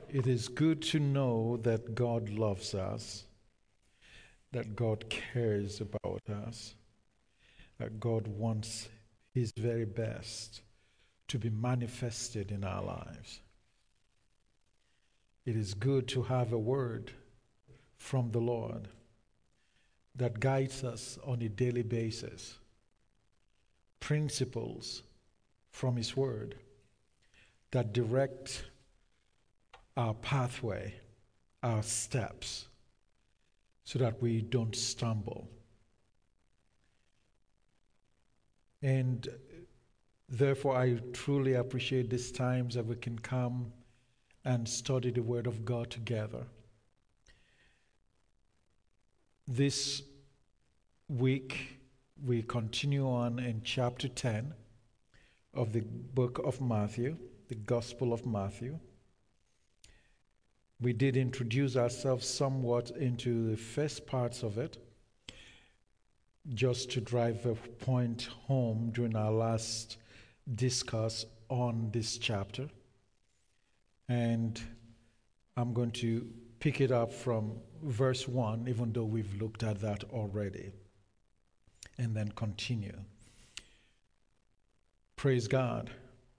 It is good to know that God loves us, that God cares about us, that God wants His very best to be manifested in our lives. It is good to have a word from the Lord that guides us on a daily basis, principles from His word that direct our pathway, our steps, so that we don't stumble. And therefore, I truly appreciate these times that we can come and study the Word of God together. This week, we continue on in chapter 10 of the book of Matthew, the Gospel of Matthew. We did introduce ourselves somewhat into the first parts of it, just to drive a point home during our last discuss on this chapter. And I'm going to pick it up from verse 1, even though we've looked at that already, and then continue. Praise God.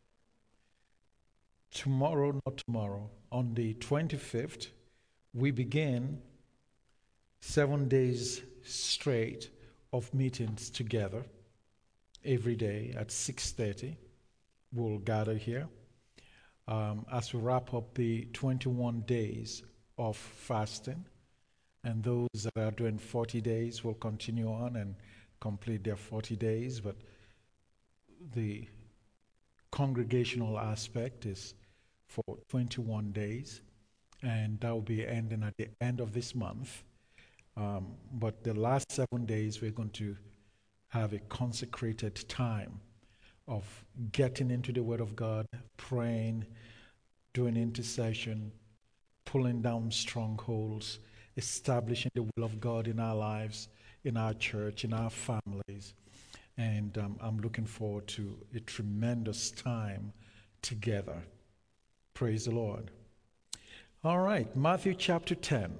Not tomorrow, on the 25th, we begin 7 days straight of meetings together. Every day at 6:30, we'll gather here as we wrap up the 21 days of fasting. And those that are doing 40 days will continue on and complete their 40 days. But the congregational aspect is for 21 days. And that will be ending at the end of this month. But the last 7 days, we're going to have a consecrated time of getting into the Word of God, praying, doing intercession, pulling down strongholds, establishing the will of God in our lives, in our church, in our families. And I'm looking forward to a tremendous time together. Praise the Lord. All right, Matthew chapter 10.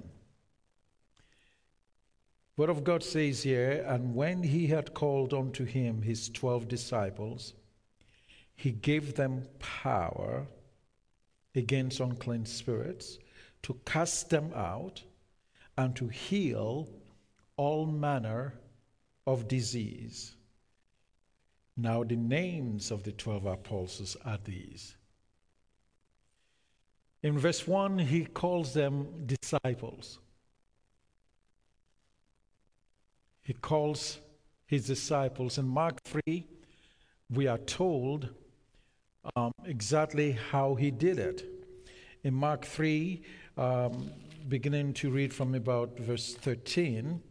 Word of God says here, and when he had called unto him his 12 disciples, he gave them power against unclean spirits to cast them out and to heal all manner of disease. Now the names of the 12 apostles are these. In verse 1, he calls them disciples. He calls his disciples. In Mark 3, we are told exactly how he did it. In Mark 3, beginning to read from about verse 13,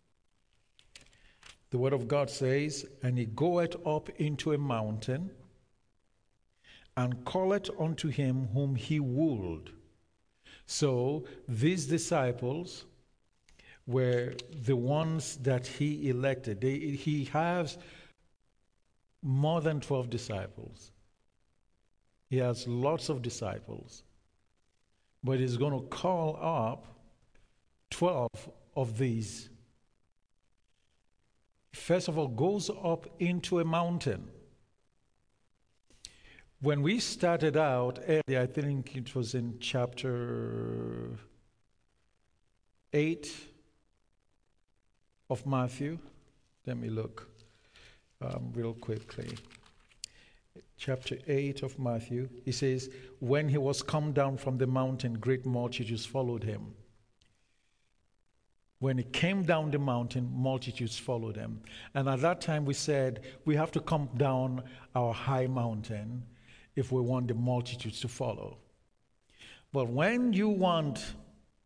the Word of God says, and he goeth up into a mountain, and calleth unto him whom he would. So these disciples were the ones that he elected. He has more than 12 disciples. He has lots of disciples. But he's going to call up 12 of these. First of all, goes up into a mountain. When we started out earlier, I think it was in chapter 8 of Matthew. Let me look real quickly. Chapter 8 of Matthew, he says, when he was come down from the mountain, great multitudes followed him. When he came down the mountain, multitudes followed him. And at that time we said, we have to come down our high mountain if we want the multitudes to follow. But when you want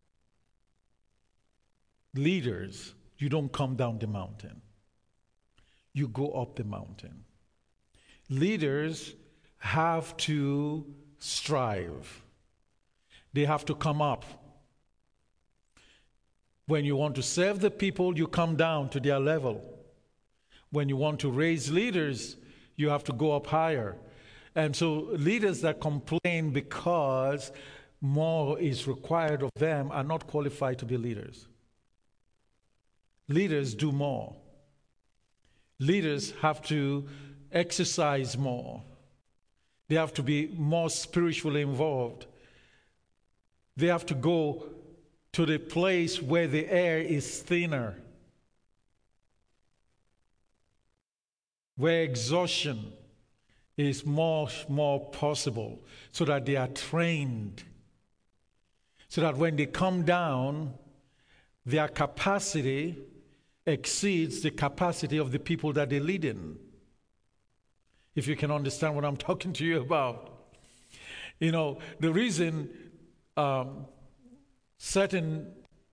leaders, you don't come down the mountain. You go up the mountain. Leaders have to strive. They have to come up. When you want to serve the people, you come down to their level. When you want to raise leaders, you have to go up higher. And so leaders that complain because more is required of them are not qualified to be leaders. Leaders do more. Leaders have to exercise more. They have to be more spiritually involved. They have to go to the place where the air is thinner, where exhaustion is much more possible, so that they are trained, so that when they come down, their capacity exceeds the capacity of the people that they lead in. If you can understand what I'm talking to you about. You know, the reason certain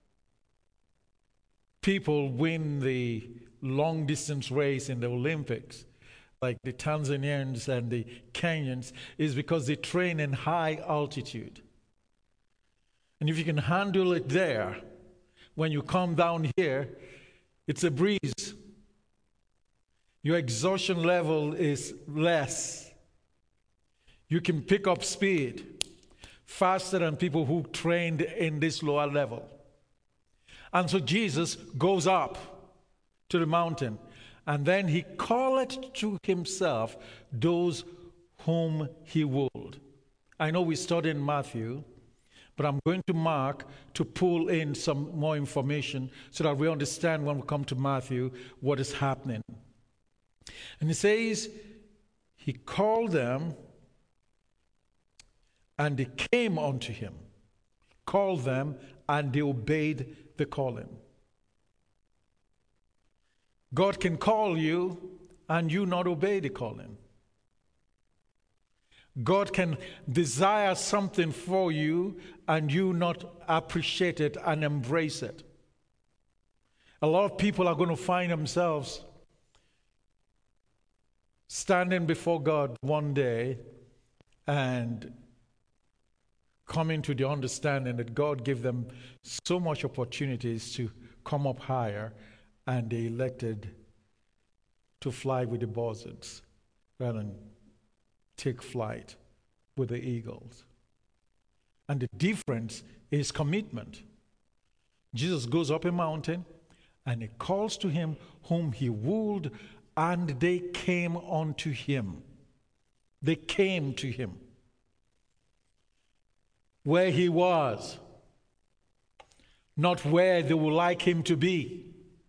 people win the long distance race in the Olympics, like the Tanzanians and the Kenyans, is because they train in high altitude. And if you can handle it there, when you come down here, it's a breeze. Your exhaustion level is less. You can pick up speed faster than people who trained in this lower level. And so Jesus goes up to the mountain, and then he calleth to himself those whom he would. I know we studied in Matthew, but I'm going to Mark to pull in some more information so that we understand when we come to Matthew what is happening. And he says, he called them, and they came unto him. Called them, and they obeyed the calling. God can call you, and you not obey the calling. God can desire something for you, and you not appreciate it and embrace it. A lot of people are going to find themselves standing before God one day and coming to the understanding that God gave them so much opportunities to come up higher, and they elected to fly with the buzzards rather than take flight with the eagles. And the difference is commitment. Jesus goes up a mountain, and he calls to him whom he would, and they came unto him. They came to him where he was, not where they would like him to be.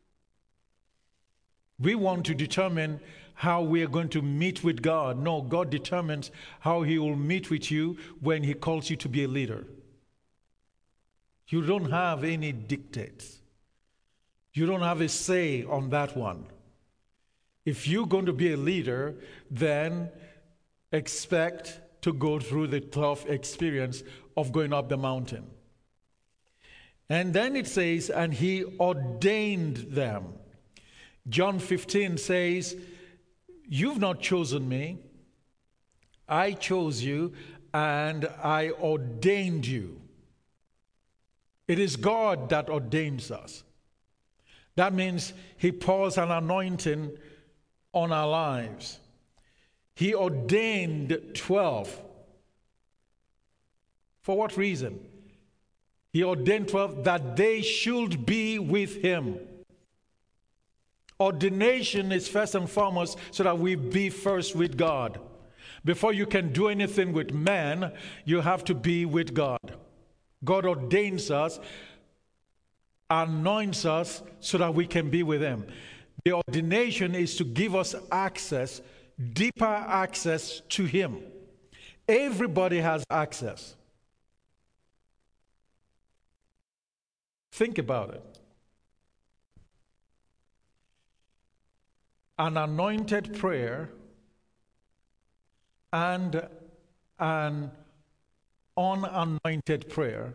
We want to determine how we are going to meet with God. No, God determines how he will meet with you when he calls you to be a leader. You don't have any dictates. You don't have a say on that one. If you're going to be a leader, then expect to go through the tough experience of going up the mountain. And then it says, and he ordained them. John 15 says, you've not chosen me, I chose you, and I ordained you. It is God that ordains us. That means he pours an anointing on our lives. He ordained 12. For what reason? He ordained 12 that they should be with him. Ordination is first and foremost so that we be first with God. Before you can do anything with man, you have to be with God. God ordains us, anoints us so that we can be with him. The ordination is to give us access, deeper access to him. Everybody has access. Think about it. An anointed prayer and an unanointed prayer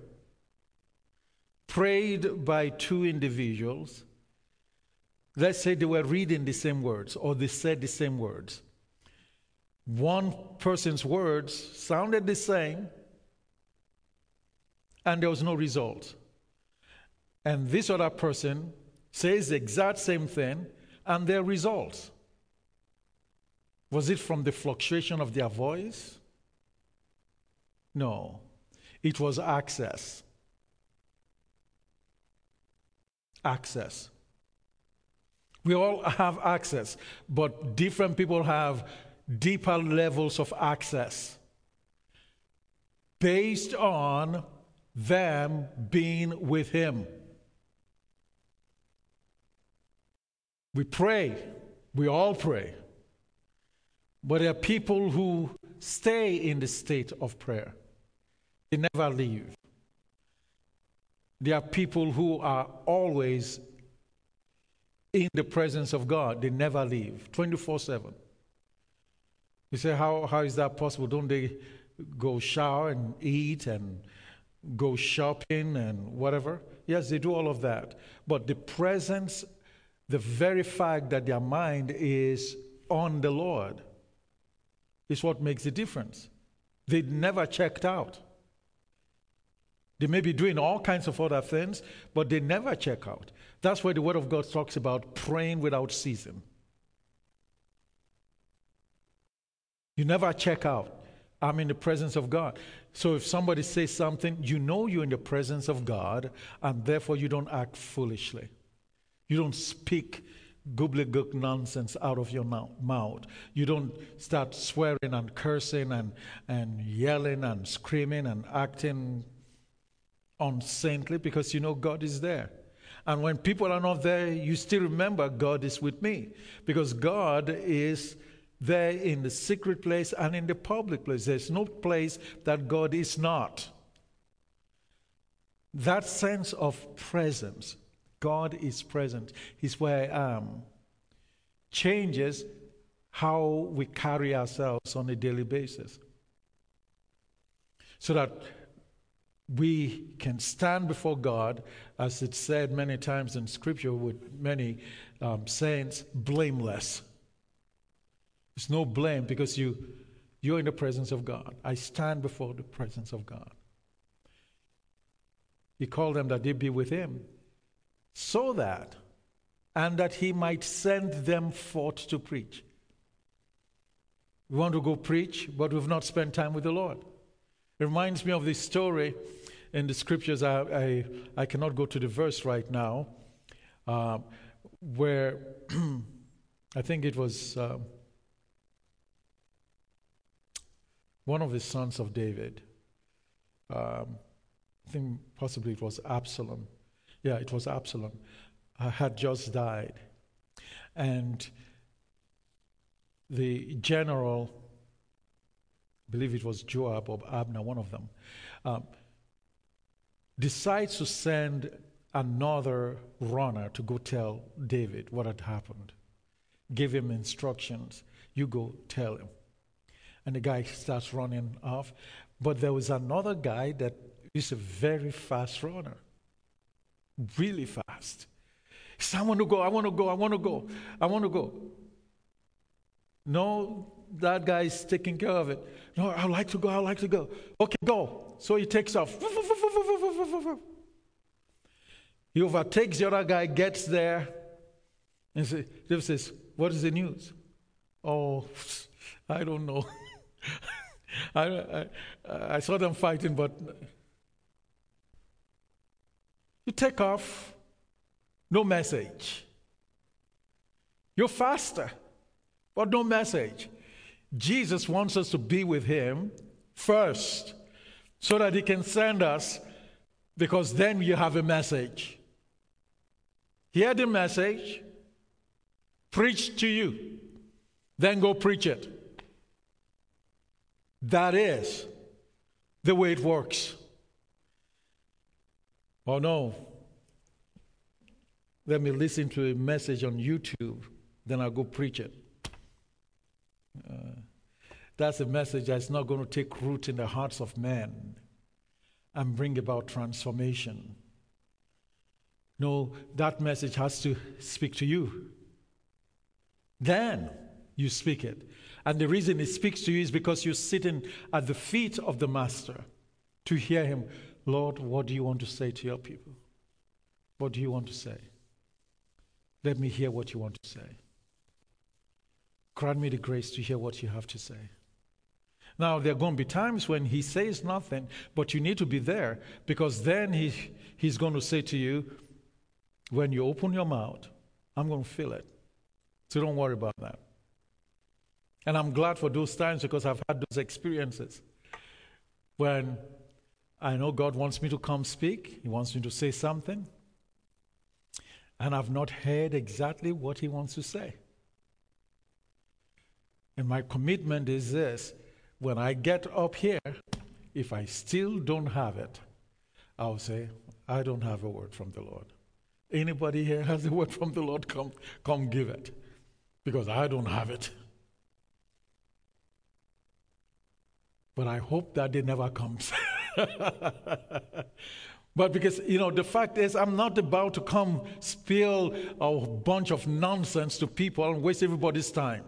prayed by two individuals. Let's say they were reading the same words or they said the same words. One person's words sounded the same and there was no result. And this other person says the exact same thing and there are results. Was it from the fluctuation of their voice? No. It was access. Access. We all have access, but different people have deeper levels of access based on them being with Him. We pray. We all pray. But there are people who stay in the state of prayer. They never leave. There are people who are always in the presence of God. They never leave, 24/7. You say, how is that possible? Don't they go shower and eat and go shopping and whatever? Yes, they do all of that. But the presence, the very fact that their mind is on the Lord is what makes the difference. They never checked out. They may be doing all kinds of other things, but they never check out. That's why the Word of God talks about praying without ceasing. You never check out. I'm in the presence of God. So if somebody says something, you know you're in the presence of God, and therefore you don't act foolishly. You don't speak gobbledygook nonsense out of your mouth. You don't start swearing and cursing and yelling and screaming and acting unsaintly, because you know God is there. And when people are not there, you still remember God is with me, because God is there in the secret place and in the public place. There's no place that God is not. That sense of presence, God is present, He's where I am, changes how we carry ourselves on a daily basis, so that we can stand before God, as it's said many times in Scripture with many saints, blameless. There's no blame, because you're in the presence of God. I stand before the presence of God. He called them that they be with Him, so that, and that He might send them forth to preach. We want to go preach, but we've not spent time with the Lord. It reminds me of this story in the Scriptures. I cannot go to the verse right now, where I think it was one of the sons of David. I think possibly it was Absalom. Yeah, it was Absalom. Had just died. And the general, I believe it was Joab or Abner, one of them, decides to send another runner to go tell David what had happened. Give him instructions. You go tell him. And the guy starts running off. But there was another guy that is a very fast runner. Really fast. He said, I want to go, I want to go, I want to go, I want to go. No, that guy is taking care of it. No, I'd like to go, I'd like to go. Okay, go. So he takes off. He overtakes the other guy, gets there, and David says, what is the news? Oh, I don't know. I saw them fighting, but you take off, no message. You're faster, but no message. Jesus wants us to be with Him first, so that He can send us, because then you have a message. Hear the message, preach to you, then go preach it. That is the way it works. Oh no, let me listen to a message on YouTube, then I'll go preach it. That's a message that's not going to take root in the hearts of men and bring about transformation. No, that message has to speak to you. Then you speak it. And the reason it speaks to you is because you're sitting at the feet of the Master to hear Him. Lord, what do you want to say to your people? What do you want to say? Let me hear what you want to say. Grant me the grace to hear what you have to say. Now, there are going to be times when he says nothing, but you need to be there, because then he's going to say to you, when you open your mouth, I'm going to fill it. So don't worry about that. And I'm glad for those times, because I've had those experiences when I know God wants me to come speak. He wants me to say something. And I've not heard exactly what he wants to say. And my commitment is this: when I get up here, if I still don't have it, I'll say, I don't have a word from the Lord. Anybody here has a word from the Lord? Come give it. Because I don't have it. But I hope that day never comes. But because, the fact is, I'm not about to come spill a bunch of nonsense to people and waste everybody's time.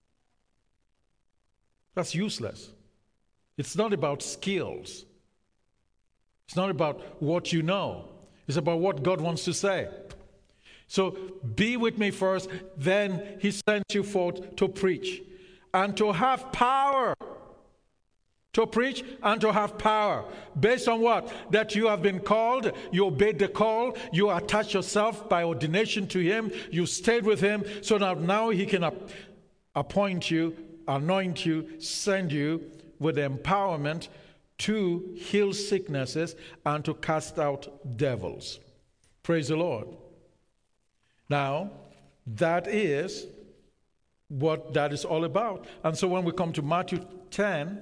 That's useless. It's not about skills. It's not about what you know. It's about what God wants to say. So be with me first, then he sent you forth to preach and to have power. To preach and to have power. Based on what? That you have been called, you obeyed the call, you attached yourself by ordination to him, you stayed with him, so that now he can appoint you, anoint you, send you with empowerment to heal sicknesses and to cast out devils. Praise the Lord. Now, that is what that is all about. And so when we come to Matthew 10,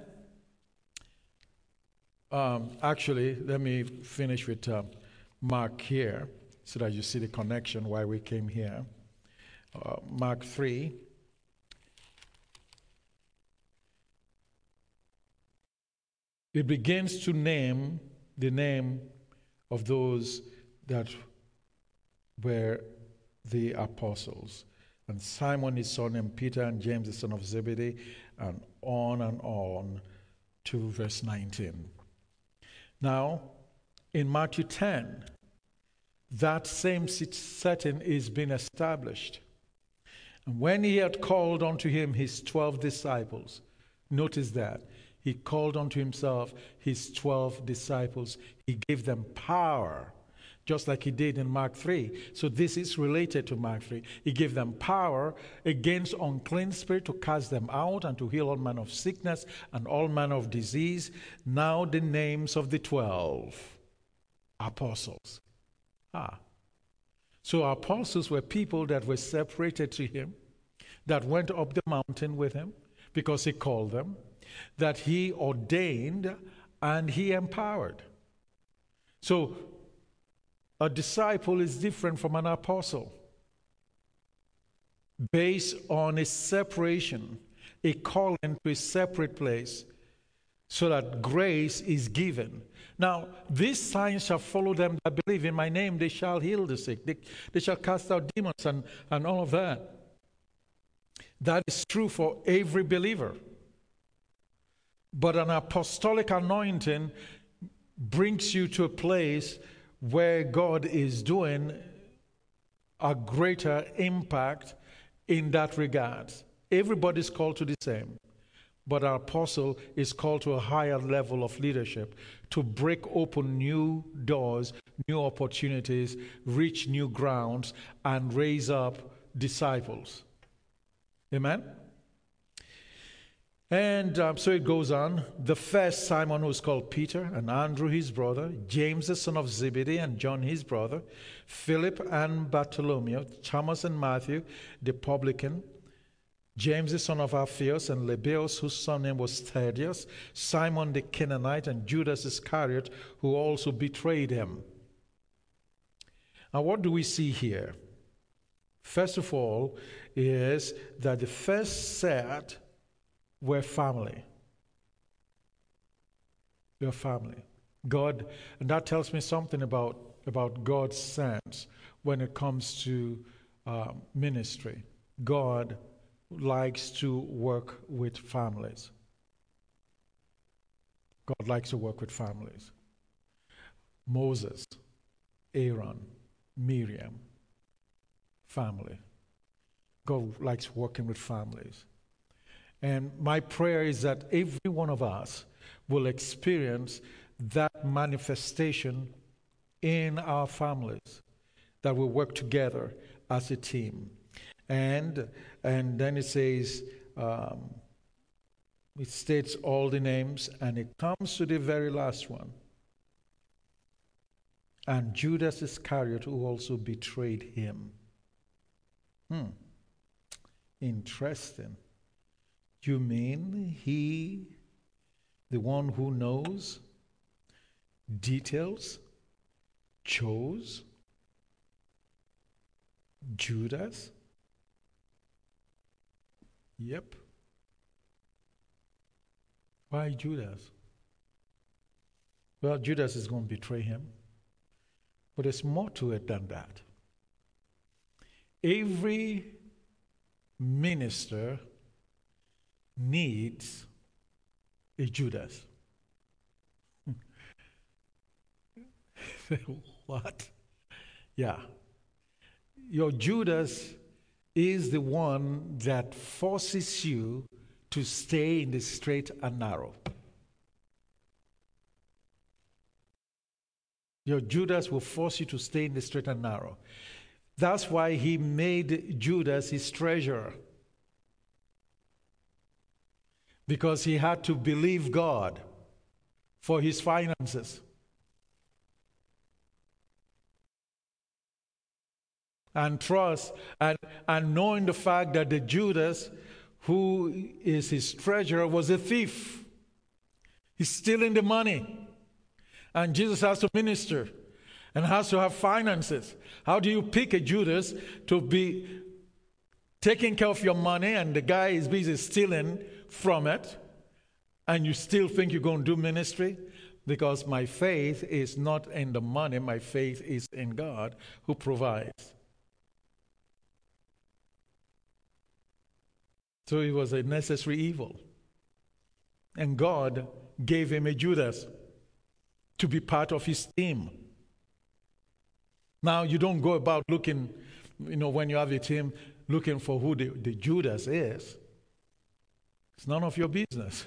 actually, let me finish with Mark here so that you see the connection why we came here. Mark 3. It begins to name the name of those that were the apostles. And Simon his son, and Peter and James the son of Zebedee, and on to verse 19. Now, in Matthew 10, that same setting is being established. And when he had called unto him his 12 disciples, notice that, he called unto himself his 12 disciples. He gave them power, just like he did in Mark 3. So this is related to Mark 3. He gave them power against unclean spirit to cast them out and to heal all manner of sickness and all manner of disease. Now the names of the 12 apostles. So apostles were people that were separated to him, that went up the mountain with him because he called them, that he ordained and he empowered. So a disciple is different from an apostle based on a separation, a calling to a separate place, so that grace is given. Now, these signs shall follow them that believe in my name. They shall heal the sick. They shall cast out demons and all of that. That is true for every believer. But an apostolic anointing brings you to a place where God is doing a greater impact in that regard. Everybody's called to the same. But our apostle is called to a higher level of leadership to break open new doors, new opportunities, reach new grounds, and raise up disciples. Amen? And so it goes on. The first, Simon, who was called Peter, and Andrew his brother, James the son of Zebedee, and John his brother, Philip and Bartholomew, Thomas and Matthew, the publican, James the son of Alphaeus, and Lebbaeus, whose surname was Thaddeus, Simon the Canaanite, and Judas Iscariot, who also betrayed him. Now, what do we see here? First of all, is that the first set were family. They're family. God, and that tells me something about God's sense when it comes to ministry. God likes to work with families. God likes to work with families. Moses, Aaron, Miriam, family. God likes working with families. And my prayer is that every one of us will experience that manifestation in our families, that we work together as a team. And then it says, it states all the names, and it comes to the very last one. And Judas Iscariot, who also betrayed him. Interesting. You mean he, the one who knows details, chose Judas? Yep. Why Judas? Well, Judas is going to betray him. But there's more to it than that. Every minister needs a Judas. What? Yeah. Your Judas is the one that forces you to stay in the straight and narrow. Your Judas will force you to stay in the straight and narrow. That's why he made Judas his treasurer. Because he had to believe God for his finances. And trust, and knowing the fact that the Judas who is his treasurer was a thief. He's stealing the money. And Jesus has to minister and has to have finances. How do you pick a Judas to be taking care of your money and the guy is busy stealing from it and you still think you're going to do ministry? Because my faith is not in the money, my faith is in God who provides. So it was a necessary evil. And God gave him a Judas to be part of his team. Now, you don't go about looking, when you have a team, looking for who the Judas is. It's none of your business.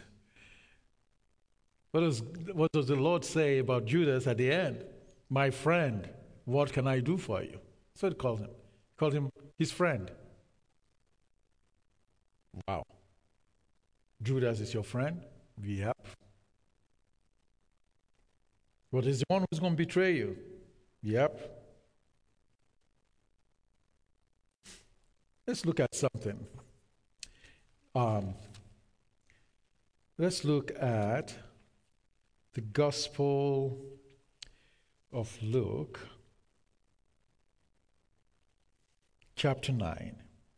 What does the Lord say about Judas at the end? My friend, what can I do for you? So he called him. He called him his friend. Wow. Judas is your friend? Yep. What is the one who's going to betray you? Yep. Let's look at something. Let's look at the Gospel of Luke, chapter 9.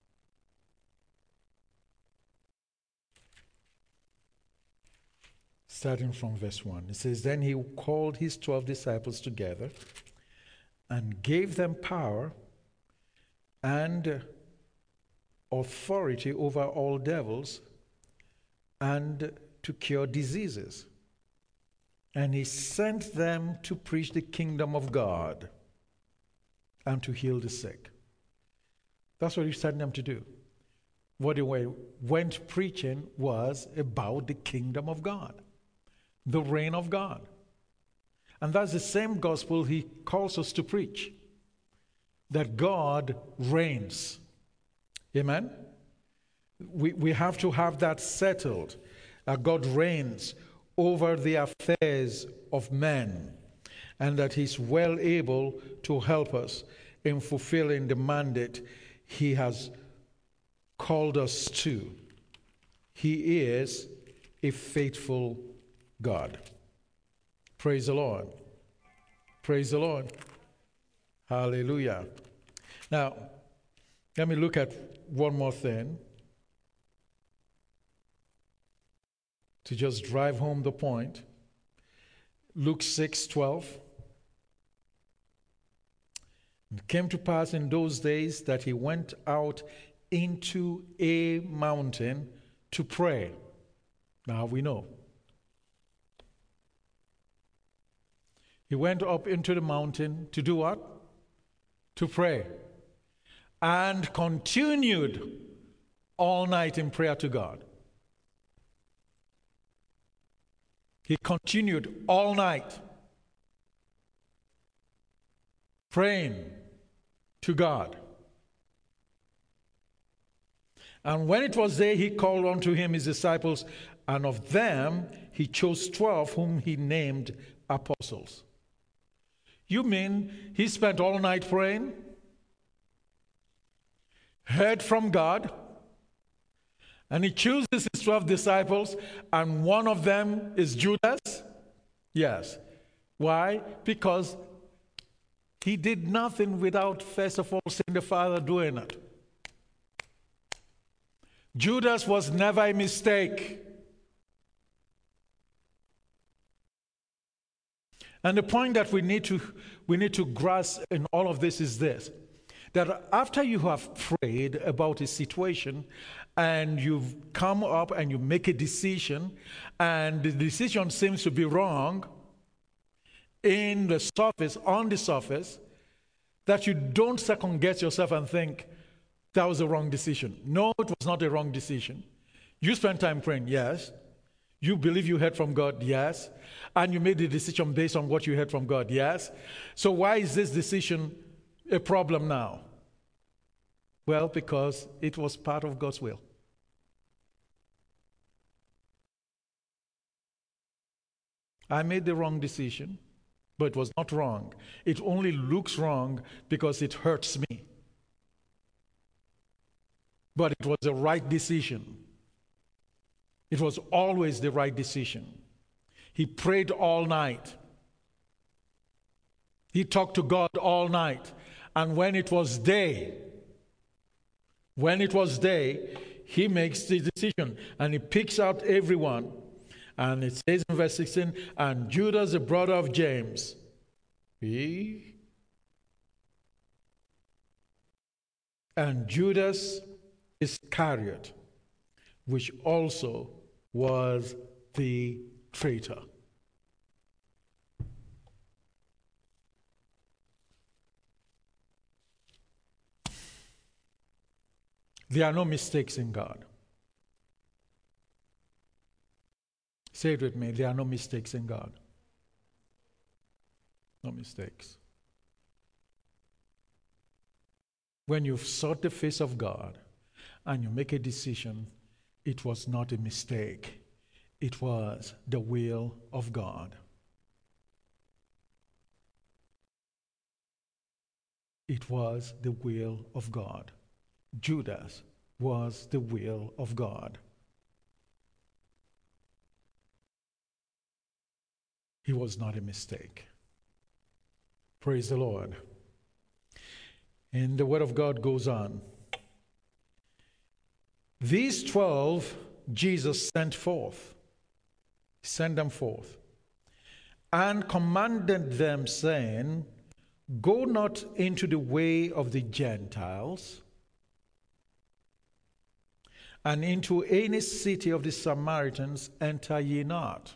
Starting from verse 1. It says, Then he called his 12 disciples together and gave them power and authority over all devils and to cure diseases. And he sent them to preach the kingdom of God and to heal the sick. That's what he sent them to do. What they went preaching was about the kingdom of God, the reign of God. And that's the same gospel he calls us to preach, that God reigns. Amen? We have to have that settled, that God reigns over the affairs of men, and that he's well able to help us in fulfilling the mandate he has called us to. He is a faithful God. Praise the Lord. Praise the Lord. Hallelujah. Now, let me look at one more thing to just drive home the point. Luke 6:12. It came to pass in those days that he went out into a mountain to pray. Now we know. He went up into the mountain to do what? To pray. And continued all night in prayer to God. He continued all night praying to God. And when it was day, he called unto him his disciples, and of them he chose 12, whom he named apostles. You mean he spent all night praying? Heard from God? And he chooses his 12 disciples, and one of them is Judas? Yes. Why? Because he did nothing without, first of all, seeing the Father doing it. Judas was never a mistake. And the point that we need to grasp in all of this is this: that after you have prayed about a situation and you've come up and you make a decision, and the decision seems to be wrong on the surface, that you don't second guess yourself and think that was a wrong decision. No, it was not a wrong decision. You spent time praying, yes. You believe you heard from God, yes. And you made the decision based on what you heard from God, yes. So why is this decision a problem now? Well, because it was part of God's will. I made the wrong decision, but it was not wrong. It only looks wrong because it hurts me. But it was the right decision. It was always the right decision. He prayed all night. He talked to God all night. And when it was day, he makes the decision and he picks out everyone. And it says in verse 16, and Judas, the brother of James, and Judas Iscariot, which also was the traitor. There are no mistakes in God. Say it with me. There are no mistakes in God. No mistakes. When you've sought the face of God and you make a decision, it was not a mistake. It was the will of God. It was the will of God. Judas was the will of God. He was not a mistake. Praise the Lord. And the word of God goes on. These 12 Jesus sent forth. Send them forth. And commanded them, saying, go not into the way of the Gentiles, and into any city of the Samaritans enter ye not,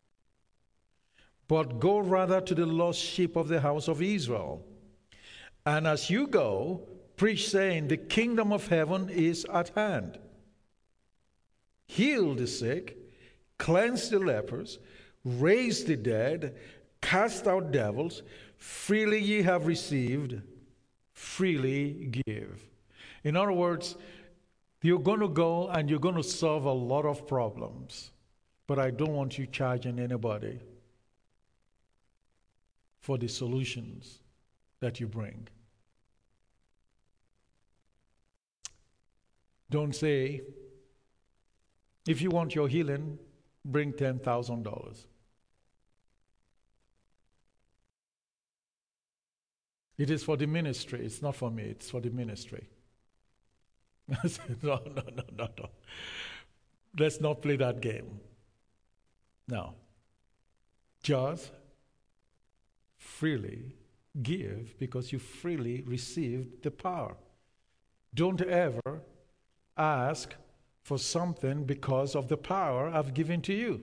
but go rather to the lost sheep of the house of Israel. And as you go, preach, saying, the kingdom of heaven is at hand. Heal the sick, cleanse the lepers, raise the dead, cast out devils. Freely ye have received, freely give. In other words, you're going to go and you're going to solve a lot of problems, but I don't want you charging anybody for the solutions that you bring. Don't say, if you want your healing, bring $10,000. It is for the ministry. It's not for me. It's for the ministry. I said, no. Let's not play that game. No. Just freely give because you freely received the power. Don't ever ask for something because of the power I've given to you.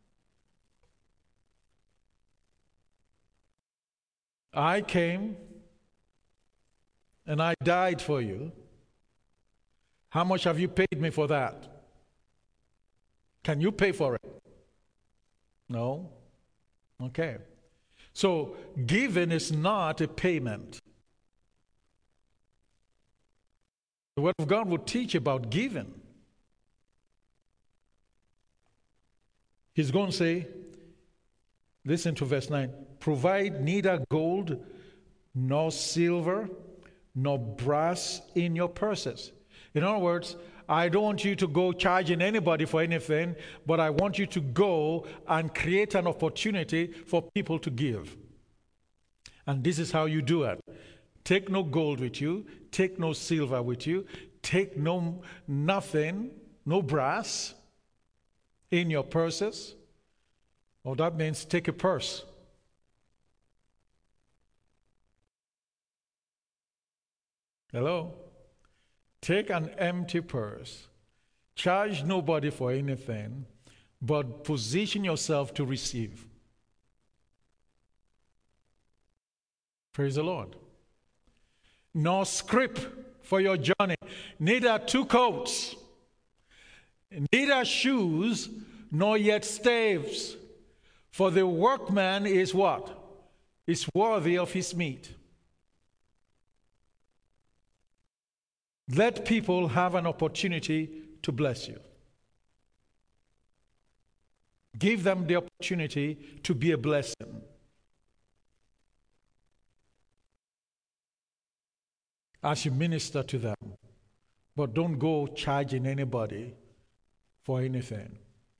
I came and I died for you. How much have you paid me for that? Can you pay for it? No? Okay. So giving is not a payment. The Word of God will teach about giving. He's going to say, listen to verse 9, provide neither gold nor silver nor brass in your purses. In other words, I don't want you to go charging anybody for anything, but I want you to go and create an opportunity for people to give. And this is how you do it. Take no gold with you, take no silver with you, take nothing, no brass in your purses. Well, that means take a purse. Hello? Take an empty purse. Charge nobody for anything, but position yourself to receive. Praise the Lord. Nor scrip for your journey, neither two coats, neither shoes, nor yet staves. For the workman is what? Is worthy of his meat. Let people have an opportunity to bless you. Give them the opportunity to be a blessing. As you minister to them. But don't go charging anybody for anything.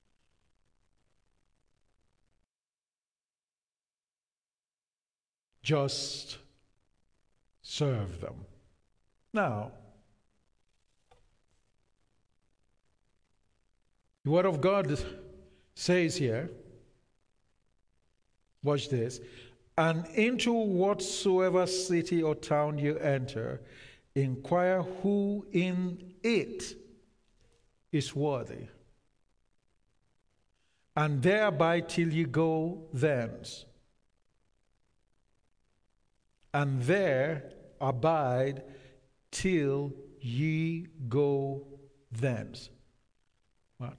Just serve them. Now, the Word of God says here, watch this, and into whatsoever city or town you enter, inquire who in it is worthy, and there abide till ye go thence. And there abide till ye go thence. What?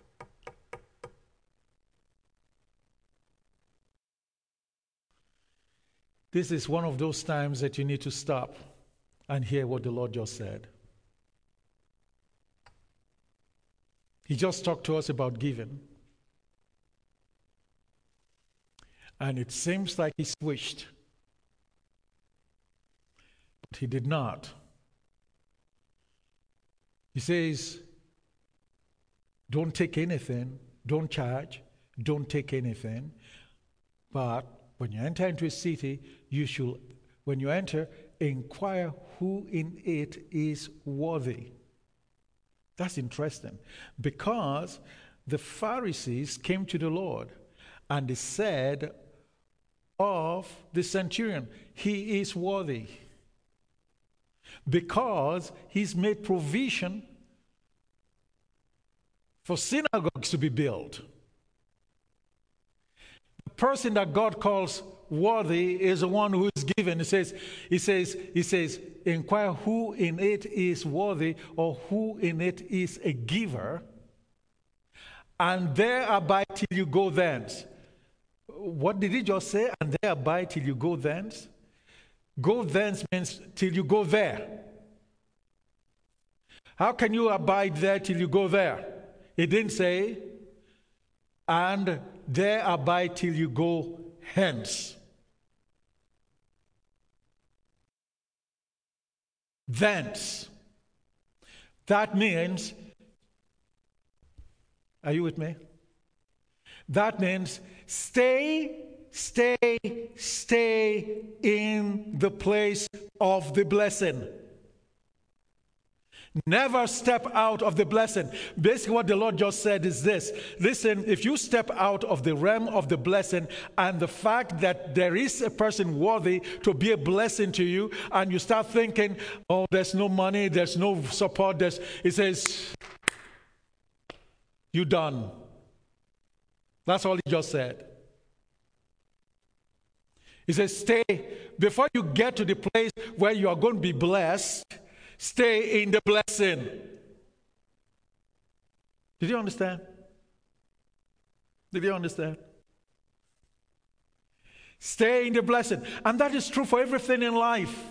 This is one of those times that you need to stop and hear what the Lord just said. He just talked to us about giving. And it seems like he switched. But he did not. He says, don't take anything, don't charge, don't take anything. But when you enter into a city, you should, when you enter, inquire who in it is worthy. That's interesting. Because the Pharisees came to the Lord and they said of the centurion, he is worthy. Because he's made provision for synagogues to be built. The person that God calls worthy is the one who is given. He says, inquire who in it is worthy, or who in it is a giver, and there abide till you go thence. What did he just say? And there abide till you go thence? Go thence means till you go there. How can you abide there till you go there? It didn't say, and there abide till you go hence. Thence. That means, are you with me? That means stay in the place of the blessing. Never step out of the blessing. Basically, what the Lord just said is this. Listen, if you step out of the realm of the blessing and the fact that there is a person worthy to be a blessing to you, and you start thinking, oh, there's no money, there's no support, it says, you're done. That's all he just said. He says, stay. Before you get to the place where you are going to be blessed, stay in the blessing. Did you understand? Did you understand? Stay in the blessing. And that is true for everything in life.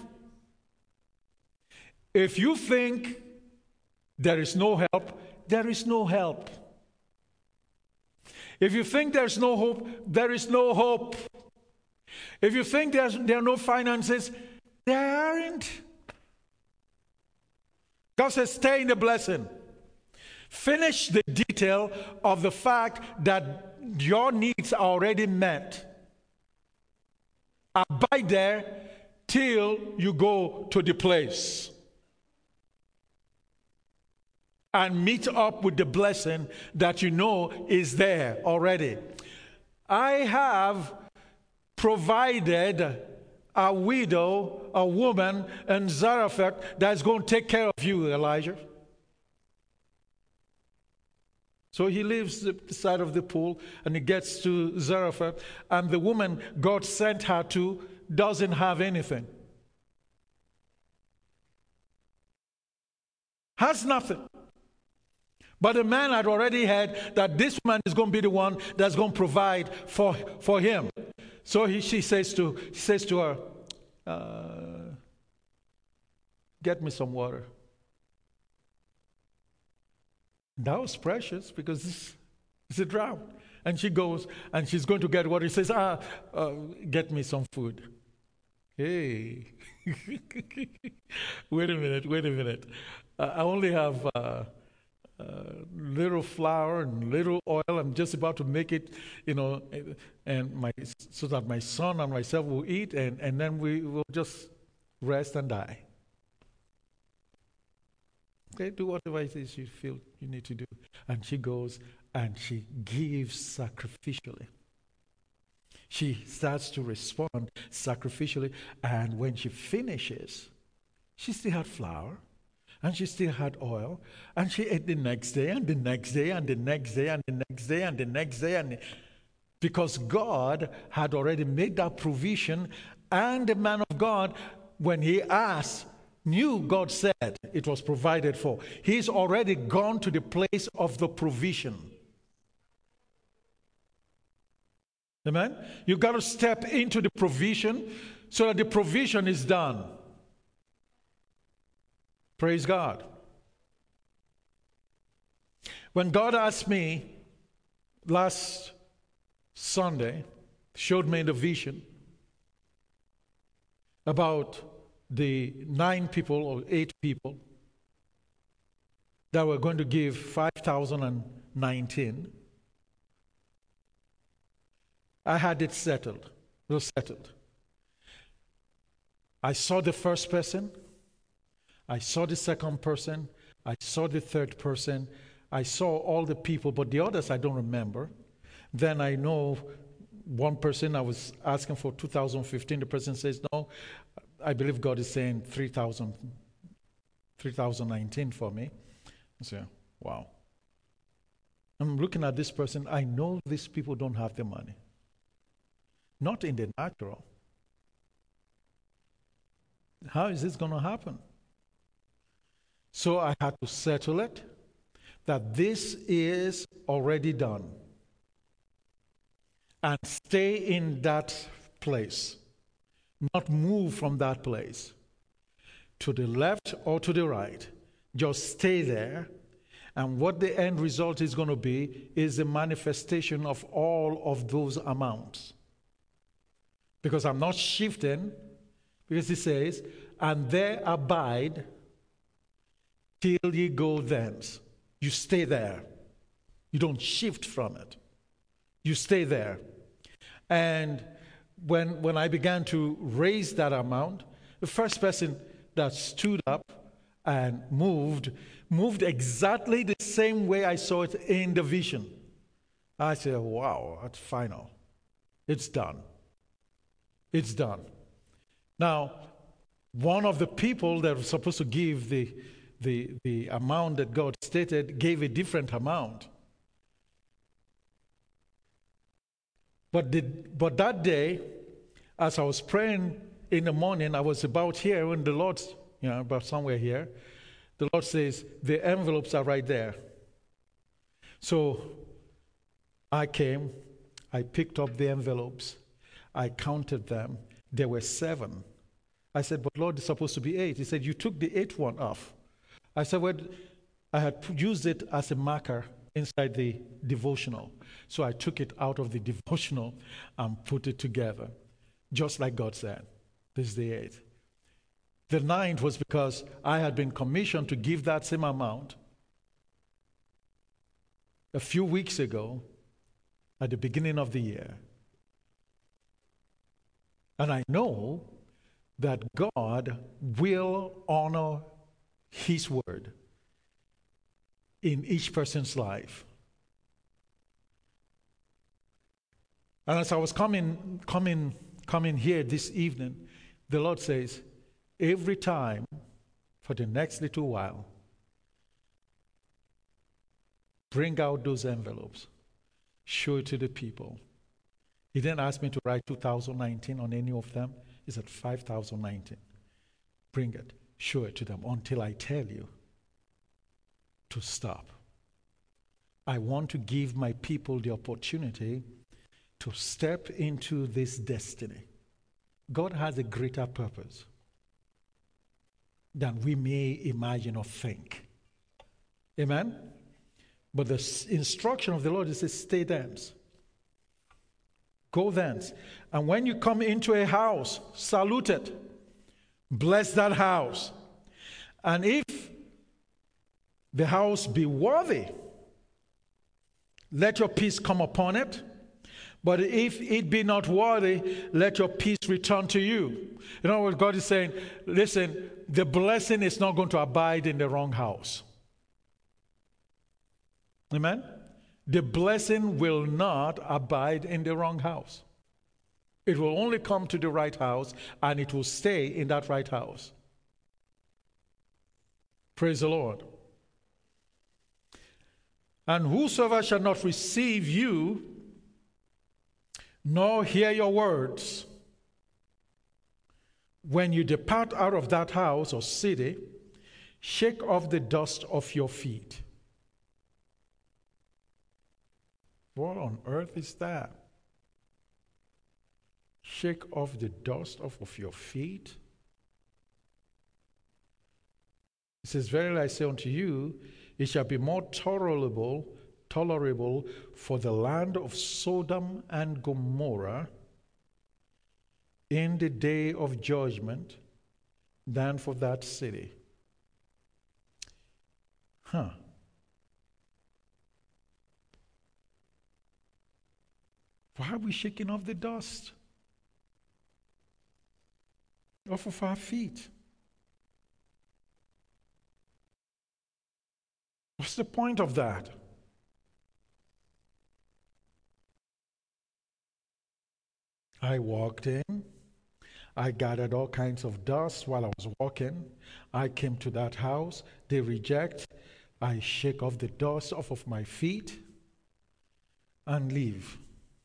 If you think there is no help, there is no help. If you think there's no hope, there is no hope. If you think there are no finances, there aren't. God says, stay in the blessing. Finish the detail of the fact that your needs are already met. Abide there till you go to the place and meet up with the blessing that you know is there already. I have provided a widow, a woman in Zarephath that's going to take care of you, Elijah. So he leaves the side of the pool and he gets to Zarephath, and the woman God sent her to doesn't have anything. Has nothing. But the man had already heard that this woman is going to be the one that's going to provide for him. So she says to her, get me some water. That was precious because it's a drought. And she goes and she's going to get water. He says, get me some food. Hey, wait a minute. I only have little flour and little oil. I'm just about to make it, and so that my son and myself will eat, and then we will just rest and die. Okay, do whatever it is you feel you need to do. And she goes and she gives sacrificially. She starts to respond sacrificially, and when she finishes, she still had flour, and she still had oil, and she ate the next day, and the next day, and the next day, and the next day, and the next day, because God had already made that provision, and the man of God, when he asked, knew God said it was provided for. He's already gone to the place of the provision. Amen? You've got to step into the provision so that the provision is done. Praise God. When God asked me last Sunday, showed me the vision about the 9 people or 8 people that were going to give 5,019. I had it settled. It was settled. I saw the first person. I saw the second person. I saw the third person. I saw all the people, but the others I don't remember. Then I know one person, I was asking for 2015. The person says, no, I believe God is saying 3,019 for me. I say, wow. I'm looking at this person. I know these people don't have the money. Not in the natural. How is this going to happen? So I had to settle it that this is already done. And stay in that place. Not move from that place to the left or to the right. Just stay there. And what the end result is going to be is a manifestation of all of those amounts. Because I'm not shifting, because it says, and there abide till ye go thence. You stay there. You don't shift from it. You stay there. And when I began to raise that amount, the first person that stood up and moved exactly the same way I saw it in the vision. I said, wow, that's final. It's done. It's done. Now, one of the people that was supposed to give the amount that God stated gave a different amount. But that day, as I was praying in the morning, I was about here when the Lord, about somewhere here, the Lord says, the envelopes are right there. So I came, I picked up the envelopes, I counted them. There were 7. I said, but Lord, it's supposed to be 8. He said, you took the 8th one off. I said, well, I had used it as a marker inside the devotional. So I took it out of the devotional and put it together, just like God said. This is the 8th. The 9th was because I had been commissioned to give that same amount a few weeks ago at the beginning of the year. And I know that God will honor His word in each person's life. And as I was coming here this evening, the Lord says, every time for the next little while, bring out those envelopes, show it to the people. He didn't ask me to write 2019 on any of them. He said 5019. Bring it, show it to them until I tell you to stop. I want to give my people the opportunity to step into this destiny. God has a greater purpose than we may imagine or think. Amen? But the instruction of the Lord is to stay thence. Go thence. And when you come into a house, salute it. Bless that house. And if the house be worthy, let your peace come upon it. But if it be not worthy, let your peace return to you. In other words, God is saying, listen, the blessing is not going to abide in the wrong house. Amen? The blessing will not abide in the wrong house. It will only come to the right house, and it will stay in that right house. Praise the Lord. And whosoever shall not receive you, nor hear your words, when you depart out of that house or city, shake off the dust off your feet. What on earth is that? Shake off the dust off of your feet. It says, verily I say unto you, it shall be more tolerable for the land of Sodom and Gomorrah in the day of judgment than for that city. Why are we shaking off the dust off of our feet? What's the point of that? I walked in. I gathered all kinds of dust while I was walking. I came to that house. They reject. I shake off the dust off of my feet and leave.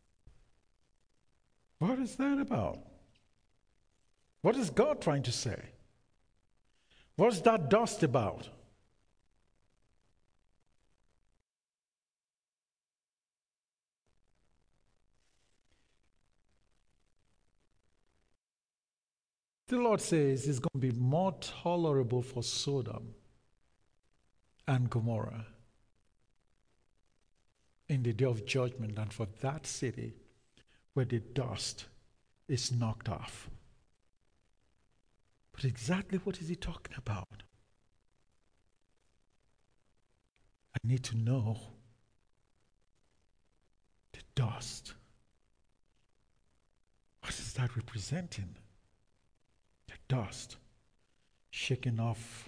What is that about? What is God trying to say? What's that dust about? The Lord says it's going to be more tolerable for Sodom and Gomorrah in the day of judgment than for that city where the dust is knocked off. But exactly what is he talking about? I need to know the dust. What is that representing? The dust shaking off.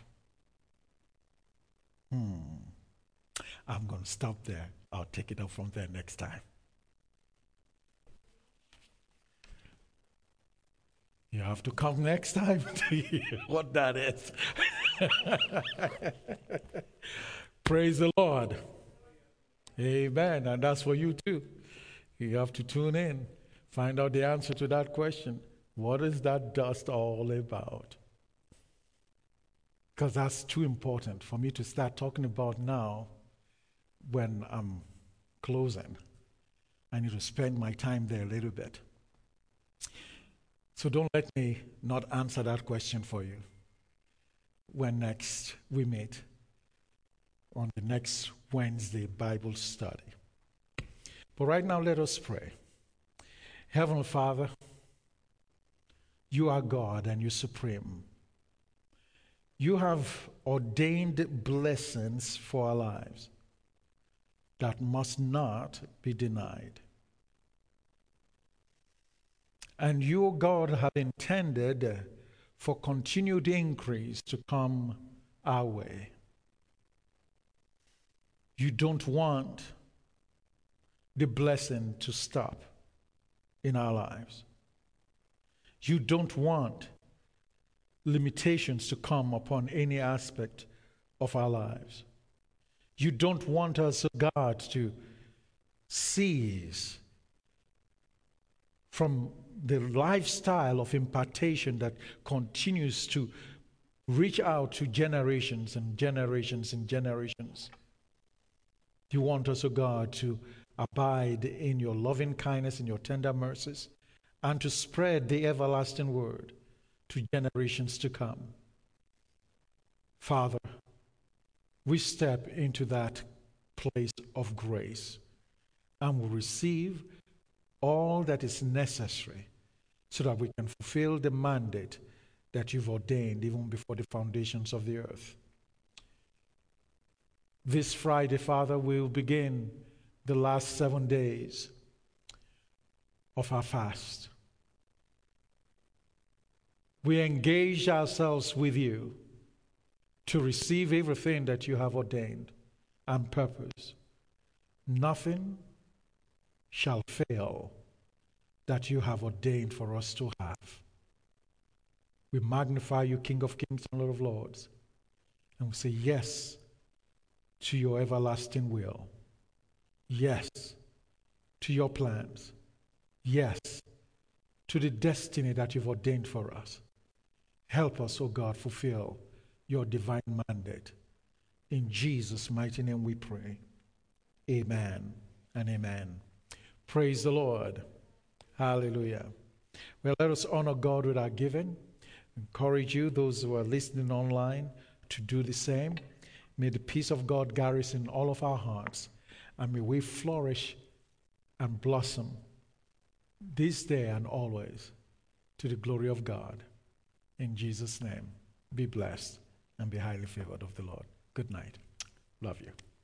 I'm going to stop there. I'll take it up from there next time. You have to come next time to hear what that is. Praise the Lord. Amen. And that's for you too. You have to tune in, find out the answer to that question. What is that dust all about? Because that's too important for me to start talking about now when I'm closing. I need to spend my time there a little bit. So don't let me not answer that question for you when next we meet on the next Wednesday Bible study. But right now, let us pray. Heavenly Father, you are God and you're supreme. You have ordained blessings for our lives that must not be denied. And you, God, have intended for continued increase to come our way. You don't want the blessing to stop in our lives. You don't want limitations to come upon any aspect of our lives. You don't want us, God, to cease from the lifestyle of impartation that continues to reach out to generations and generations and generations. You want us, God, to abide in your loving kindness and your tender mercies and to spread the everlasting word to generations to come. Father, we step into that place of grace and will receive all that is necessary so that we can fulfill the mandate that you've ordained even before the foundations of the earth. This Friday, Father, we will begin the last 7 days of our fast. We engage ourselves with you to receive everything that you have ordained and purpose. Nothing shall fail that you have ordained for us to have. We magnify you, King of Kings and Lord of Lords, and we say yes to your everlasting will. Yes to your plans. Yes to the destiny that you've ordained for us. Help us, O God, fulfill your divine mandate. In Jesus' mighty name we pray. Amen and amen. Praise the Lord. Hallelujah. Well, let us honor God with our giving. Encourage you, those who are listening online, to do the same. May the peace of God garrison all of our hearts, and may we flourish and blossom this day and always to the glory of God. In Jesus' name, be blessed and be highly favored of the Lord. Good night. Love you.